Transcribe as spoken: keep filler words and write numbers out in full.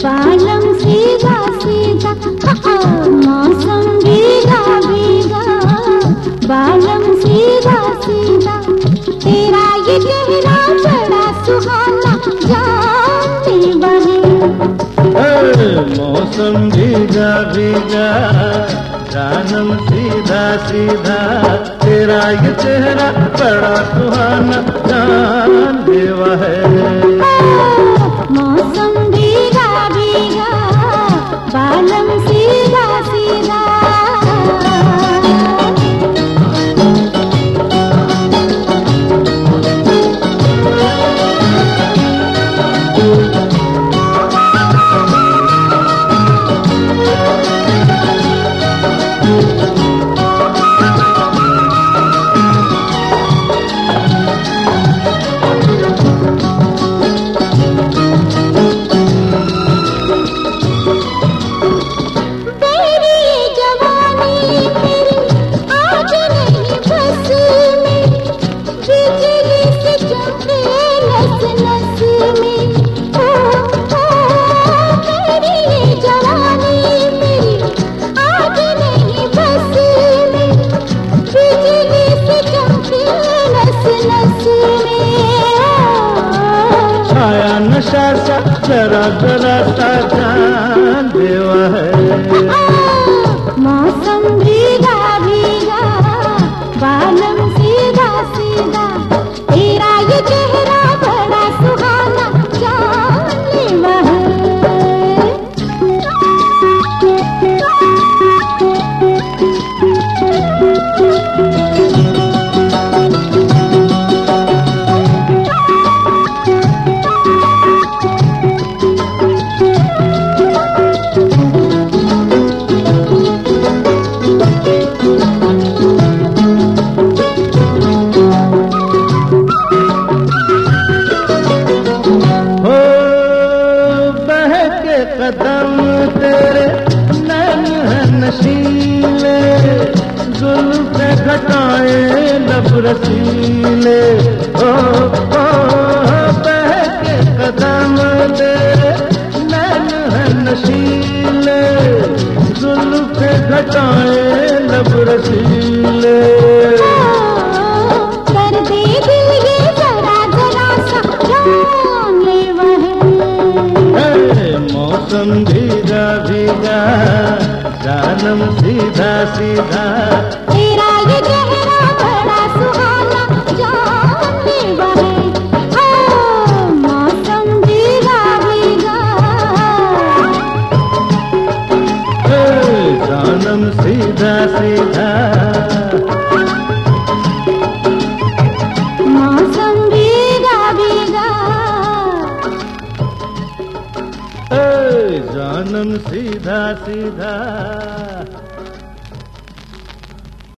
बालम सीधा सीधा, मौसम भीगा भीगा, बालम सीधा सीधा, तेरा ये चेहरा बड़ा सुहाना, जानती बने। मौसम भीगा भीगा, जानम सीधा सीधा, तेरा ये चेहरा बड़ा सुहाना, जान देवा है। मौसम भीगा भीगा, बालम सीधा सीधा। छाया नशा सा जरा जरा सा, जान देवा है। मौसम भीगा भीगा, बालम सीधा सीधा, तेरा ये चेहरा बड़ा सुहाना, जानलेवा है। कदम तेरे नैन है नशीले, जुल्फ़े घटाए लब रसीले, ओ ओ बहके कदम तेरे नैन है नशीले, जुल्फ़े घटाए लब रसीले। कर दे दिल ये जरा जरा सा, जानलेवा है। मौसम भीगा भीगा, जानम सीधा सीधा, तेरा ये चेहरा बड़ा सुहाना, जानलेवा है। मौसम भीगा भीगा, जानम सीधा सीधा, मौसम भीगा भीगा, जानम सीधा सीधा।